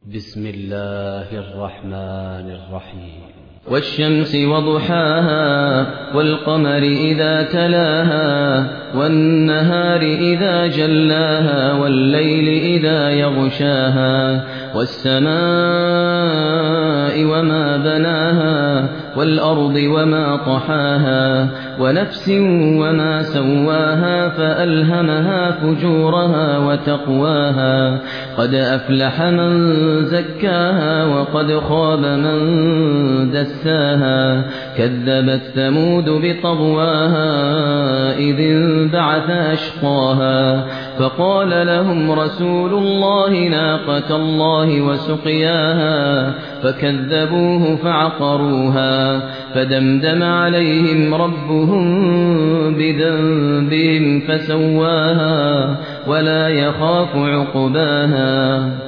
بسم الله الرحمن الرحيم. والشمس وضحاها والقمر إذا تلاها والنهار إذا جلاها والليل إذا يغشاها والسماء وما بناها والأرض وما طحاها ونفس وما سواها فألهمها فجورها وتقواها قد أفلح من زكاها وقد خاب من دساها كذبت ثمود بطغواها إذ انبعث أشقاها فقال لهم رسول الله ناقة الله وسقياها فكذبوه فعقروها فدمدم عليهم ربهم بذنبهم فسواها ولا يخاف عقباها.